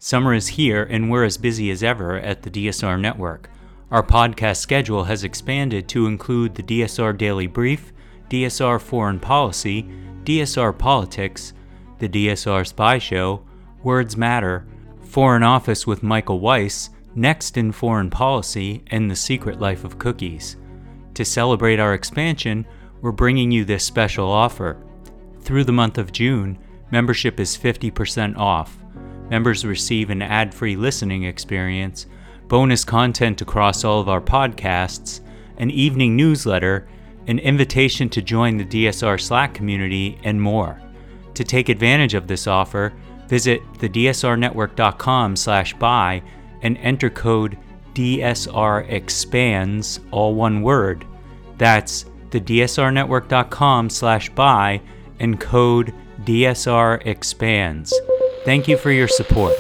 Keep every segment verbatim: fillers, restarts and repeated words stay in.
Summer is here and we're as busy as ever at the D S R Network. Our podcast schedule has expanded to include the D S R Daily Brief, D S R Foreign Policy, D S R Politics, the D S R Spy Show, Words Matter, Foreign Office with Michael Weiss, Next in Foreign Policy, and The Secret Life of Cookies. To celebrate our expansion, we're bringing you this special offer. Through the month of June, membership is fifty percent off. Members receive an ad-free listening experience, bonus content across all of our podcasts, an evening newsletter, an invitation to join the D S R Slack community, and more. To take advantage of this offer, visit the D S R network dot com slash buy and enter code D S R expands, all one word. That's the D S R network dot com slash buy and code D S R expands. Thank you for your support.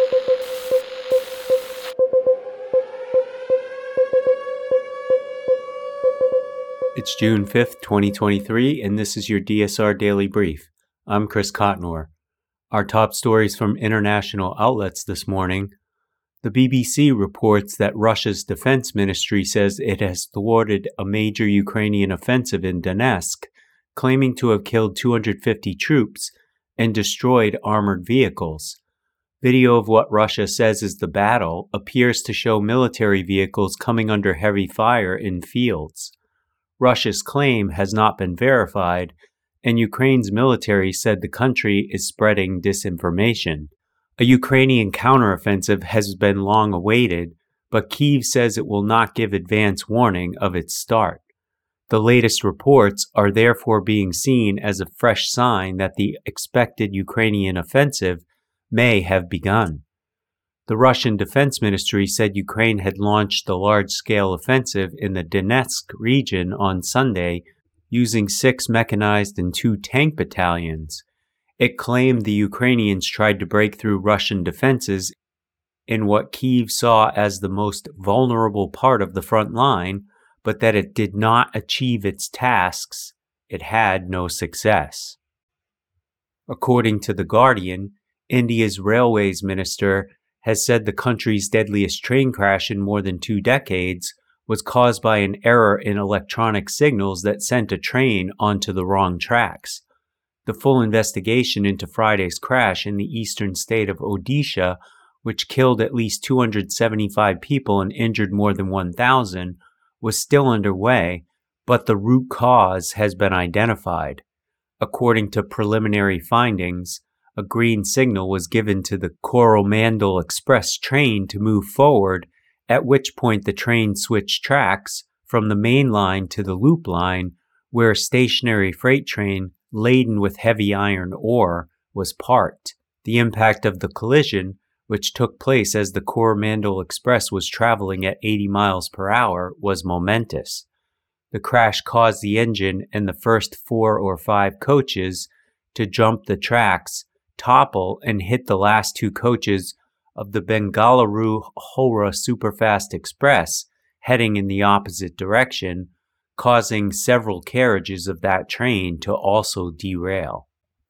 It's June fifth, twenty twenty-three, and this is your D S R Daily Brief. I'm Chris Cotnor. Our top stories from international outlets this morning. The B B C reports that Russia's defense ministry says it has thwarted a major Ukrainian offensive in Donetsk, claiming to have killed two hundred fifty troops and destroyed armored vehicles. Video of what Russia says is the battle appears to show military vehicles coming under heavy fire in fields. Russia's claim has not been verified, and Ukraine's military said the country is spreading disinformation. A Ukrainian counteroffensive has been long awaited, but Kyiv says it will not give advance warning of its start. The latest reports are therefore being seen as a fresh sign that the expected Ukrainian offensive may have begun. The Russian Defense Ministry said Ukraine had launched the large-scale offensive in the Donetsk region on Sunday using six mechanized and two tank battalions. It claimed the Ukrainians tried to break through Russian defenses in what Kyiv saw as the most vulnerable part of the front line, but that it did not achieve its tasks. It had no success. According to The Guardian, India's railways minister has said the country's deadliest train crash in more than two decades was caused by an error in electronic signals that sent a train onto the wrong tracks. The full investigation into Friday's crash in the eastern state of Odisha, which killed at least two hundred seventy-five people and injured more than one thousand, was still underway, but the root cause has been identified. According to preliminary findings, a green signal was given to the Coromandel Express train to move forward, at which point the train switched tracks from the main line to the loop line, where a stationary freight train laden with heavy iron ore was parked. The impact of the collision, which took place as the Coromandel Express was traveling at eighty miles per hour, was momentous. The crash caused the engine and the first four or five coaches to jump the tracks, topple, and hit the last two coaches of the Bengaluru-Howrah Superfast Express heading in the opposite direction, causing several carriages of that train to also derail.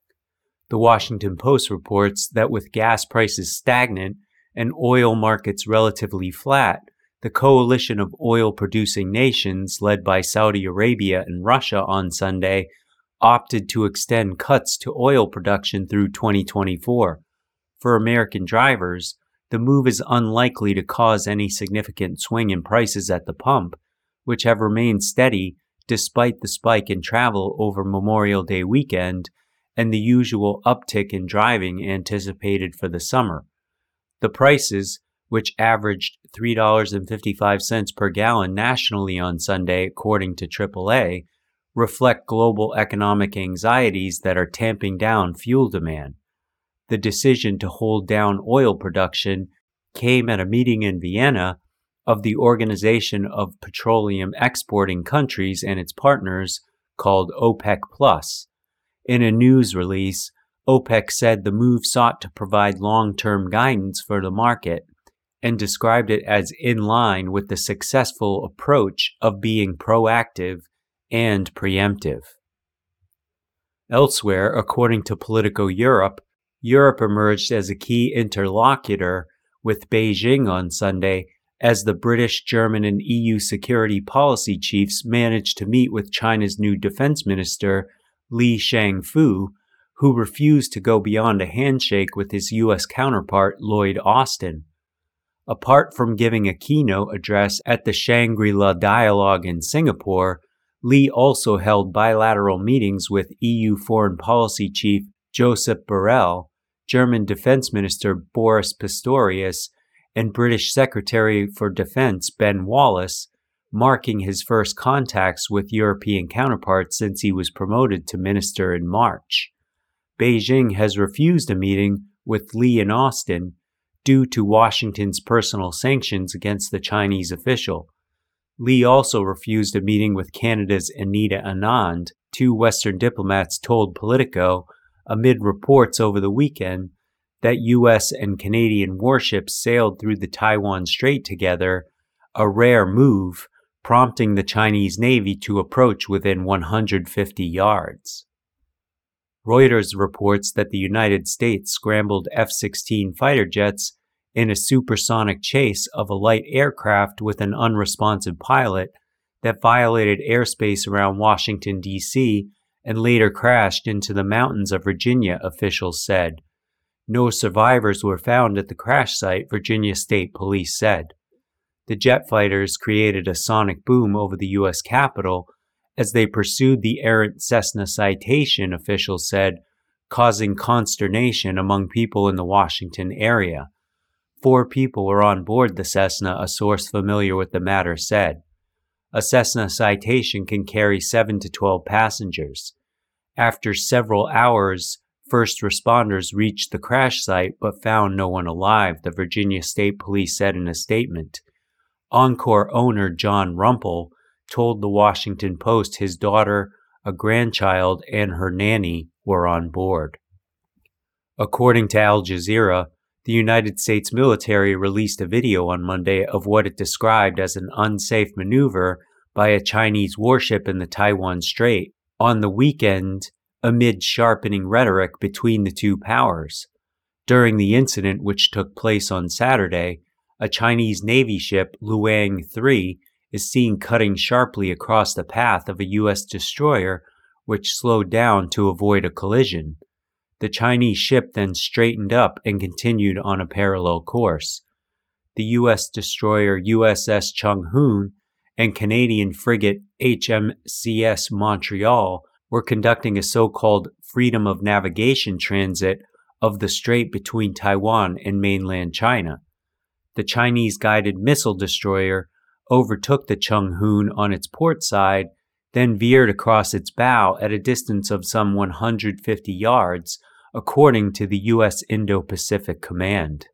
The Washington Post reports that with gas prices stagnant and oil markets relatively flat, the coalition of oil-producing nations led by Saudi Arabia and Russia on Sunday opted to extend cuts to oil production through twenty twenty-four. For American drivers, the move is unlikely to cause any significant swing in prices at the pump, which have remained steady despite the spike in travel over Memorial Day weekend and the usual uptick in driving anticipated for the summer. The prices, which averaged three dollars and fifty-five cents per gallon nationally on Sunday, according to triple A, reflect global economic anxieties that are tamping down fuel demand. The decision to hold down oil production came at a meeting in Vienna of the Organization of Petroleum Exporting Countries and its partners, called OPEC plus. In a news release, OPEC said the move sought to provide long-term guidance for the market and described it as in line with the successful approach of being proactive and preemptive. Elsewhere, according to Politico Europe, Europe emerged as a key interlocutor with Beijing on Sunday as the British, German, and E U security policy chiefs managed to meet with China's new defense minister, Li Shangfu, who refused to go beyond a handshake with his U S counterpart, Lloyd Austin. Apart from giving a keynote address at the Shangri-La Dialogue in Singapore, Li also held bilateral meetings with E U Foreign Policy Chief Josep Borrell, German Defense Minister Boris Pistorius, and British Secretary for Defense Ben Wallace, marking his first contacts with European counterparts since he was promoted to minister in March. Beijing has refused a meeting with Li and Austin due to Washington's personal sanctions against the Chinese official. Li also refused a meeting with Canada's Anita Anand, two Western diplomats told Politico, amid reports over the weekend that U S and Canadian warships sailed through the Taiwan Strait together, a rare move, prompting the Chinese Navy to approach within one hundred fifty yards. Reuters reports that the United States scrambled F sixteen fighter jets in a supersonic chase of a light aircraft with an unresponsive pilot that violated airspace around Washington, D C and later crashed into the mountains of Virginia, officials said. No survivors were found at the crash site, Virginia State Police said. The jet fighters created a sonic boom over the U S Capitol as they pursued the errant Cessna Citation, officials said, causing consternation among people in the Washington area. Four people were on board the Cessna, a source familiar with the matter said. A Cessna Citation can carry seven to twelve passengers. After several hours, first responders reached the crash site but found no one alive, the Virginia State Police said in a statement. Encore owner John Rumpel told the Washington Post his daughter, a grandchild, and her nanny were on board. According to Al Jazeera, the United States military released a video on Monday of what it described as an unsafe maneuver by a Chinese warship in the Taiwan Strait on the weekend amid sharpening rhetoric between the two powers. During the incident, which took place on Saturday, a Chinese Navy ship, Luang three, is seen cutting sharply across the path of a U S destroyer, which slowed down to avoid a collision. The Chinese ship then straightened up and continued on a parallel course. The U S destroyer U S S Chung Hoon and Canadian frigate H M C S Montreal were conducting a so-called freedom of navigation transit of the strait between Taiwan and mainland China. The Chinese guided missile destroyer overtook the Chung Hoon on its port side, then veered across its bow at a distance of some one hundred fifty yards, according to the U S Indo-Pacific Command.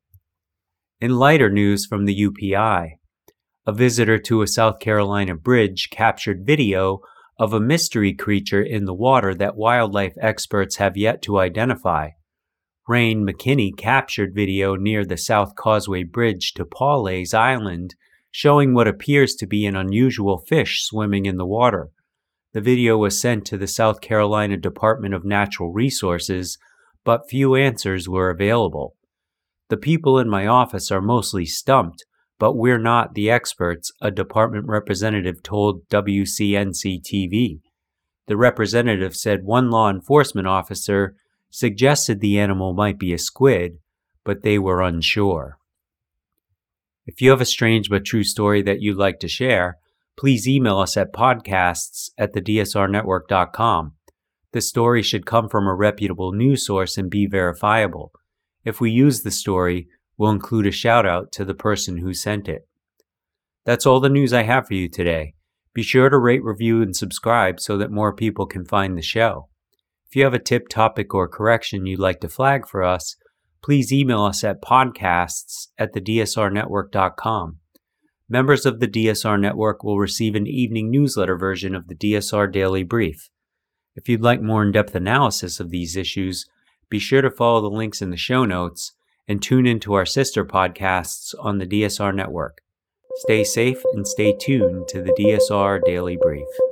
In lighter news from the U P I, a visitor to a South Carolina bridge captured video of a mystery creature in the water that wildlife experts have yet to identify. Rain McKinney captured video near the South Causeway Bridge to Paules Island, showing what appears to be an unusual fish swimming in the water. The video was sent to the South Carolina Department of Natural Resources, but few answers were available. The people in my office are mostly stumped, but we're not the experts, a department representative told W C N C T V. The representative said one law enforcement officer suggested the animal might be a squid, but they were unsure. If you have a strange but true story that you'd like to share, please email us at podcasts at the D S R network dot com. The story should come from a reputable news source and be verifiable. If we use the story, we'll include a shout-out to the person who sent it. That's all the news I have for you today. Be sure to rate, review, and subscribe so that more people can find the show. If you have a tip, topic, or correction you'd like to flag for us, please email us at podcasts at the D S R network dot com. Members of the D S R Network will receive an evening newsletter version of the D S R Daily Brief. If you'd like more in-depth analysis of these issues, be sure to follow the links in the show notes and tune into our sister podcasts on the D S R Network. Stay safe and stay tuned to the D S R Daily Brief.